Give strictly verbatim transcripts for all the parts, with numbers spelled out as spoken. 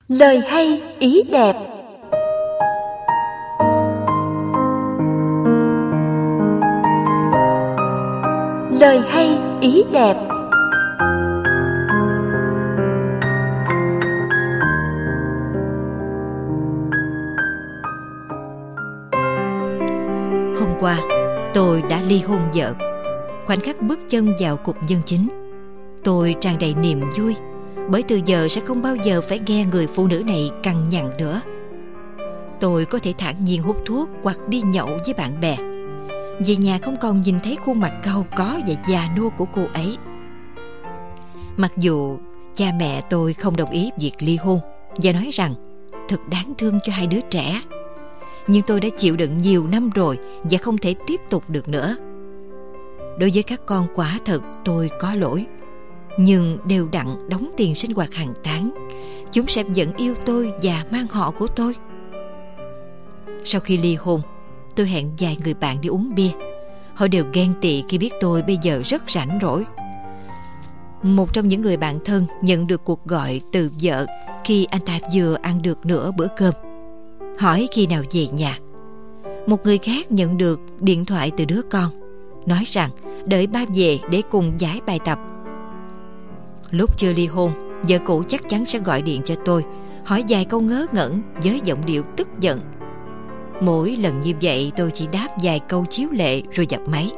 Lời hay ý đẹp. Lời hay ý đẹp. Hôm qua, tôi đã ly hôn vợ. Khoảnh khắc bước chân vào cục dân chính, tôi tràn đầy niềm vui, bởi từ giờ sẽ không bao giờ phải nghe người phụ nữ này cằn nhằn nữa. Tôi có thể thản nhiên hút thuốc hoặc đi nhậu với bạn bè. Về nhà không còn nhìn thấy khuôn mặt cau có và già nua của cô ấy. Mặc dù cha mẹ tôi không đồng ý việc ly hôn và nói rằng thật đáng thương cho hai đứa trẻ, nhưng tôi đã chịu đựng nhiều năm rồi và không thể tiếp tục được nữa. Đối với các con, quả thật tôi có lỗi, nhưng đều đặn đóng tiền sinh hoạt hàng tháng, chúng sẽ vẫn yêu tôi và mang họ của tôi. Sau khi ly hôn, tôi hẹn vài người bạn đi uống bia. Họ đều ghen tị khi biết tôi bây giờ rất rảnh rỗi. Một trong những người bạn thân nhận được cuộc gọi từ vợ khi anh ta vừa ăn được nửa bữa cơm, hỏi khi nào về nhà. Một người khác nhận được điện thoại từ đứa con, nói rằng đợi ba về để cùng giải bài tập. Lúc chưa ly hôn, vợ cũ chắc chắn sẽ gọi điện cho tôi, hỏi vài câu ngớ ngẩn với giọng điệu tức giận. Mỗi lần như vậy tôi chỉ đáp vài câu chiếu lệ rồi dập máy.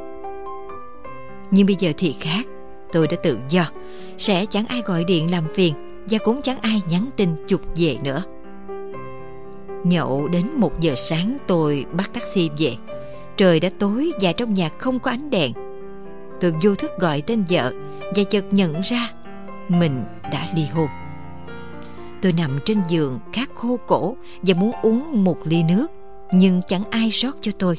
Nhưng bây giờ thì khác, tôi đã tự do, sẽ chẳng ai gọi điện làm phiền và cũng chẳng ai nhắn tin chụp về nữa. Nhậu đến một giờ sáng, tôi bắt taxi về. Trời đã tối và trong nhà không có ánh đèn. Tôi vô thức gọi tên vợ và chợt nhận ra mình đã ly hôn. Tôi nằm trên giường khát khô cổ và muốn uống một ly nước, nhưng chẳng ai rót cho tôi.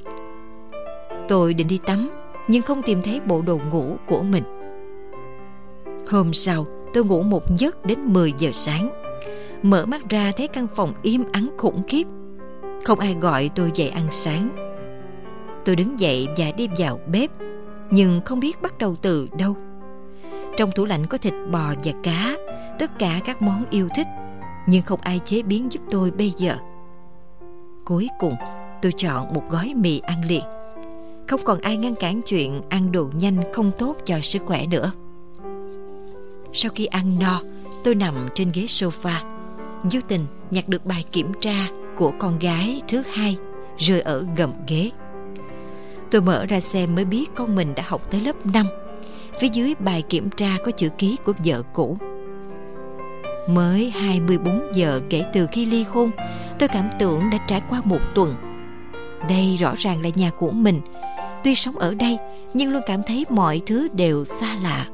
Tôi định đi tắm nhưng không tìm thấy bộ đồ ngủ của mình. Hôm sau, tôi ngủ một giấc đến mười giờ sáng. Mở mắt ra thấy căn phòng im ắng khủng khiếp. Không ai gọi tôi dậy ăn sáng. Tôi đứng dậy và đi vào bếp, nhưng không biết bắt đầu từ đâu. Trong tủ lạnh có thịt bò và cá, tất cả các món yêu thích, nhưng không ai chế biến giúp tôi bây giờ. Cuối cùng, tôi chọn một gói mì ăn liền. Không còn ai ngăn cản chuyện ăn đồ nhanh không tốt cho sức khỏe nữa. Sau khi ăn no, tôi nằm trên ghế sofa, vô tình nhặt được bài kiểm tra của con gái thứ hai rơi ở gầm ghế. Tôi mở ra xem mới biết con mình đã học tới lớp năm. Phía dưới bài kiểm tra có chữ ký của vợ cũ. Mới hai mươi bốn giờ kể từ khi ly hôn, tôi cảm tưởng đã trải qua một tuần. Đây rõ ràng là nhà của mình. Tuy sống ở đây, nhưng luôn cảm thấy mọi thứ đều xa lạ.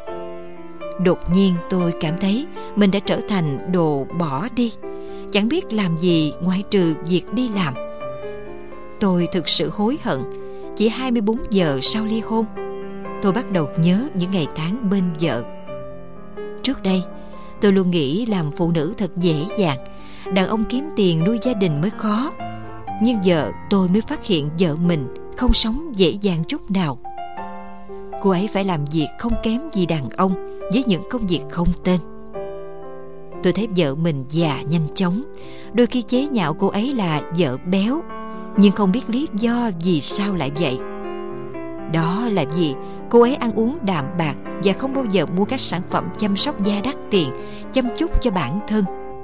Đột nhiên tôi cảm thấy mình đã trở thành đồ bỏ đi, chẳng biết làm gì ngoại trừ việc đi làm. Tôi thực sự hối hận. Chỉ hai mươi bốn giờ sau ly hôn, tôi bắt đầu nhớ những ngày tháng bên vợ. Trước đây, tôi luôn nghĩ làm phụ nữ thật dễ dàng, đàn ông kiếm tiền nuôi gia đình mới khó. Nhưng giờ tôi mới phát hiện vợ mình không sống dễ dàng chút nào. Cô ấy phải làm việc không kém gì đàn ông với những công việc không tên. Tôi thấy vợ mình già nhanh chóng, đôi khi chế nhạo cô ấy là vợ béo, nhưng không biết lý do vì sao lại vậy. Đó là vì cô ấy ăn uống đạm bạc và không bao giờ mua các sản phẩm chăm sóc da đắt tiền, chăm chút cho bản thân.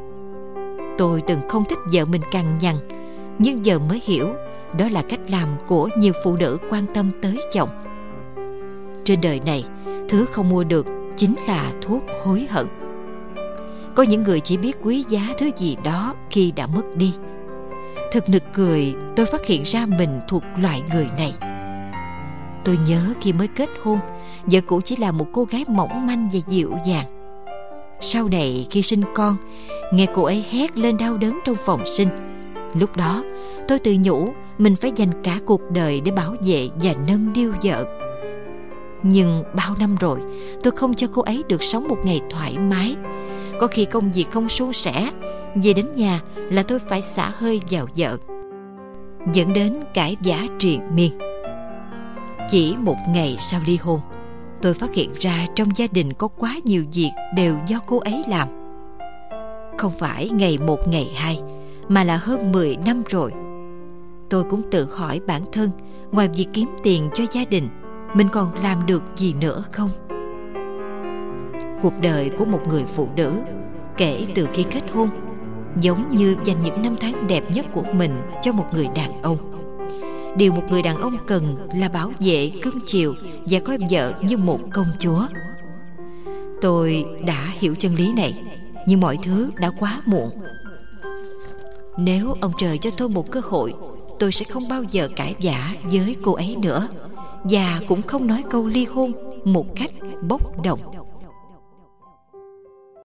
Tôi từng không thích vợ mình cằn nhằn, nhưng giờ mới hiểu đó là cách làm của nhiều phụ nữ quan tâm tới chồng. Trên đời này, thứ không mua được chính là thuốc hối hận. Có những người chỉ biết quý giá thứ gì đó khi đã mất đi. Thật nực cười, tôi phát hiện ra mình thuộc loại người này. Tôi nhớ khi mới kết hôn, vợ cũ chỉ là một cô gái mỏng manh và dịu dàng. Sau này khi sinh con, nghe cô ấy hét lên đau đớn trong phòng sinh. Lúc đó, tôi tự nhủ mình phải dành cả cuộc đời để bảo vệ và nâng niu vợ. Nhưng bao năm rồi, tôi không cho cô ấy được sống một ngày thoải mái. Có khi công việc không suôn sẻ, về đến nhà là tôi phải xả hơi vào vợ, dẫn đến cãi vã triền miên. Chỉ một ngày sau ly hôn, tôi phát hiện ra trong gia đình có quá nhiều việc đều do cô ấy làm. không phải ngày một ngày hai, mà là hơn mười năm rồi. Tôi cũng tự hỏi bản thân, ngoài việc kiếm tiền cho gia đình, mình còn làm được gì nữa không? Cuộc đời của một người phụ nữ kể từ khi kết hôn giống như dành những năm tháng đẹp nhất của mình cho một người đàn ông. Điều một người đàn ông cần là bảo vệ, cưng chiều và coi vợ như một công chúa. Tôi đã hiểu chân lý này, nhưng mọi thứ đã quá muộn. Nếu ông trời cho tôi một cơ hội, tôi sẽ không bao giờ cãi vã với cô ấy nữa, và cũng không nói câu ly hôn một cách bốc đồng.